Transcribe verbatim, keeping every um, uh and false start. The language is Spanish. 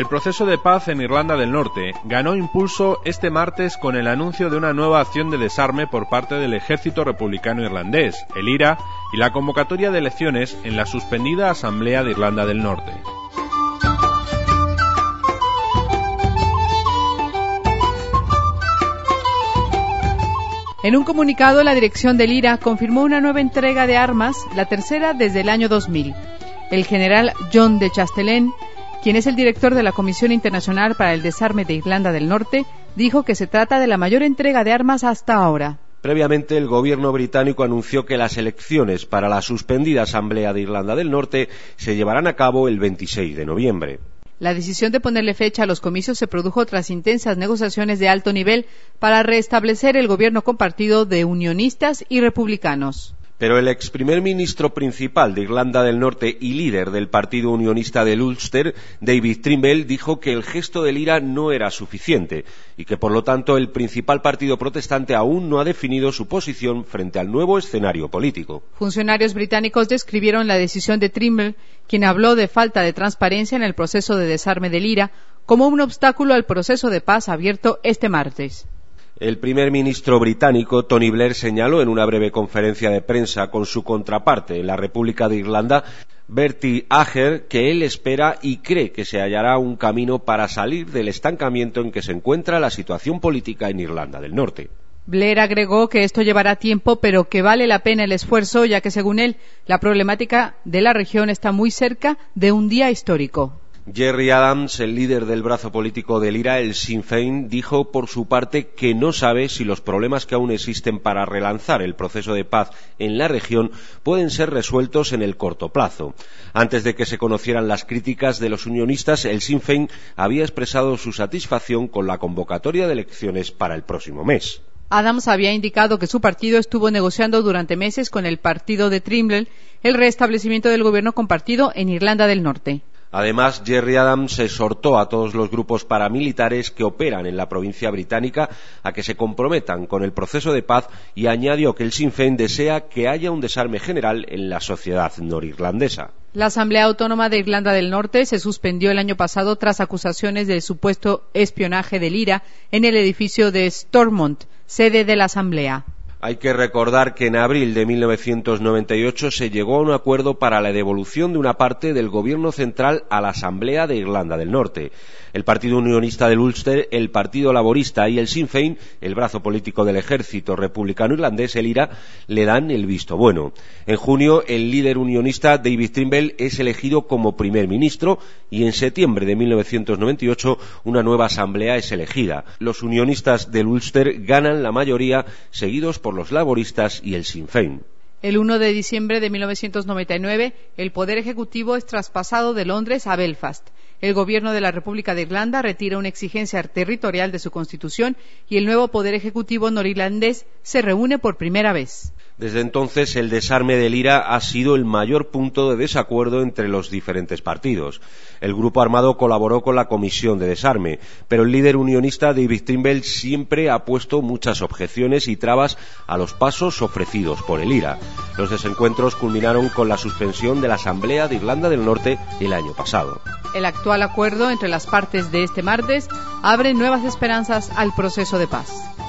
El proceso de paz en Irlanda del Norte ganó impulso este martes con el anuncio de una nueva acción de desarme por parte del Ejército Republicano Irlandés, el I R A, y la convocatoria de elecciones en la suspendida Asamblea de Irlanda del Norte. En un comunicado, la dirección del I R A confirmó una nueva entrega de armas, la tercera desde el año dos mil. El general John de Chastelain, quien es el director de la Comisión Internacional para el Desarme de Irlanda del Norte, dijo que se trata de la mayor entrega de armas hasta ahora. Previamente, el gobierno británico anunció que las elecciones para la suspendida Asamblea de Irlanda del Norte se llevarán a cabo el veintiséis de noviembre. La decisión de ponerle fecha a los comicios se produjo tras intensas negociaciones de alto nivel para restablecer el gobierno compartido de unionistas y republicanos. Pero el ex primer ministro principal de Irlanda del Norte y líder del Partido Unionista del Ulster, David Trimble, dijo que el gesto del I R A no era suficiente y que, por lo tanto, el principal partido protestante aún no ha definido su posición frente al nuevo escenario político. Funcionarios británicos describieron la decisión de Trimble, quien habló de falta de transparencia en el proceso de desarme del I R A, como un obstáculo al proceso de paz abierto este martes. El primer ministro británico, Tony Blair, señaló en una breve conferencia de prensa con su contraparte en la República de Irlanda, Bertie Ahern, que él espera y cree que se hallará un camino para salir del estancamiento en que se encuentra la situación política en Irlanda del Norte. Blair agregó que esto llevará tiempo, pero que vale la pena el esfuerzo, ya que, según él, la problemática de la región está muy cerca de un día histórico. Gerry Adams, el líder del brazo político del I R A, el Sinn Féin, dijo por su parte que no sabe si los problemas que aún existen para relanzar el proceso de paz en la región pueden ser resueltos en el corto plazo. Antes de que se conocieran las críticas de los unionistas, el Sinn Féin había expresado su satisfacción con la convocatoria de elecciones para el próximo mes. Adams había indicado que su partido estuvo negociando durante meses con el partido de Trimble el restablecimiento del gobierno compartido en Irlanda del Norte. Además, Gerry Adams exhortó a todos los grupos paramilitares que operan en la provincia británica a que se comprometan con el proceso de paz y añadió que el Sinn Féin desea que haya un desarme general en la sociedad norirlandesa. La Asamblea Autónoma de Irlanda del Norte se suspendió el año pasado tras acusaciones del supuesto espionaje del I R A en el edificio de Stormont, sede de la Asamblea. Hay que recordar que en abril de mil novecientos noventa y ocho se llegó a un acuerdo para la devolución de una parte del gobierno central a la Asamblea de Irlanda del Norte. El Partido Unionista del Ulster, el Partido Laborista y el Sinn Féin, el brazo político del Ejército Republicano Irlandés, el I R A, le dan el visto bueno. En junio, el líder unionista David Trimble es elegido como primer ministro y en septiembre de mil novecientos noventa y ocho una nueva asamblea es elegida. Los unionistas del Ulster ganan la mayoría, seguidos por los laboristas y el Sinn Féin. El uno de diciembre de mil novecientos noventa y nueve, el Poder Ejecutivo es traspasado de Londres a Belfast. El Gobierno de la República de Irlanda retira una exigencia territorial de su Constitución y el nuevo Poder Ejecutivo norirlandés se reúne por primera vez. Desde entonces, el desarme del I R A ha sido el mayor punto de desacuerdo entre los diferentes partidos. El grupo armado colaboró con la Comisión de Desarme, pero el líder unionista David Trimble siempre ha puesto muchas objeciones y trabas a los pasos ofrecidos por el I R A. Los desencuentros culminaron con la suspensión de la Asamblea de Irlanda del Norte el año pasado. El actual acuerdo entre las partes de este martes abre nuevas esperanzas al proceso de paz.